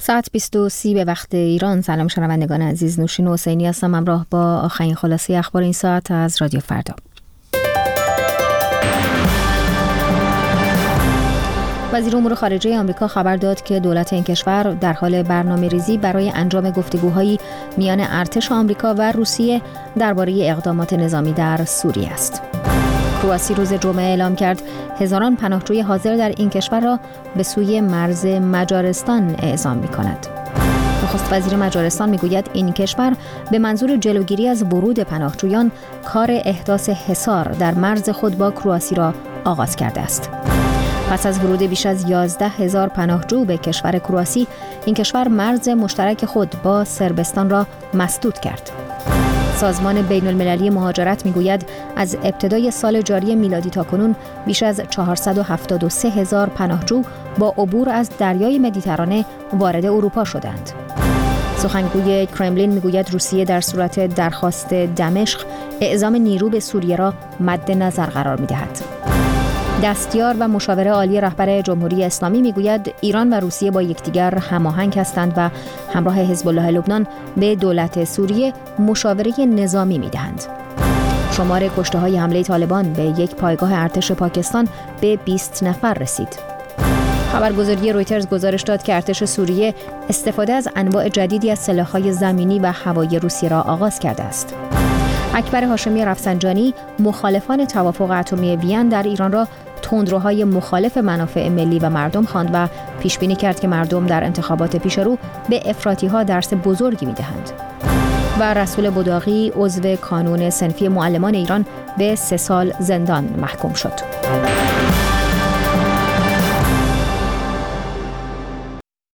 ساعت 20:30 به وقت ایران. سلام شنوندگان عزیز، نوشین حسینی هستم همراه با آخرین خلاصه اخبار این ساعت از رادیو فردا. وزیر امور خارجه آمریکا خبر داد که دولت این کشور در حال برنامه‌ریزی برای انجام گفتگوهایی میان ارتش آمریکا و روسیه درباره اقدامات نظامی در سوریه است. کرواسی روز جمعه اعلام کرد هزاران پناهجوی حاضر در این کشور را به سوی مرز مجارستان اعزام می‌کند. نخست وزیر مجارستان میگوید این کشور به منظور جلوگیری از ورود پناهجویان کار احداث حصار در مرز خود با کرواسی را آغاز کرده است. پس از ورود بیش از 11,000 پناهجو به کشور کرواسی، این کشور مرز مشترک خود با صربستان را مسدود کرد. سازمان بین المللی مهاجرت میگوید از ابتدای سال جاری میلادی تا کنون بیش از 473,000 پناهجو با عبور از دریای مدیترانه وارد اروپا شدند. سخنگوی کرملین میگوید روسیه در صورت درخواست دمشق اعزام نیرو به سوریه را مد نظر قرار میدهد. دستیار و مشاور عالی رهبر جمهوری اسلامی میگوید ایران و روسیه با یکدیگر هماهنگ هستند و همراه حزب الله لبنان به دولت سوریه مشاوره نظامی میدهند. شمار کشته‌های حمله طالبان به یک پایگاه ارتش پاکستان به 20 نفر رسید. خبرگزاری رویترز گزارش داد که ارتش سوریه استفاده از انواع جدیدی از سلاح‌های زمینی و هوایی روسیه را آغاز کرده است. اکبر هاشمی رفسنجانی مخالفان توافق اتمی وین در ایران را تندروهای مخالف منافع ملی و مردم خواند و پیش بینی کرد که مردم در انتخابات پیش رو به افراطی‌ها درس بزرگی می‌دهند. و رسول بداغی عضو کانون صنفی معلمان ایران به 3 سال زندان محکوم شد.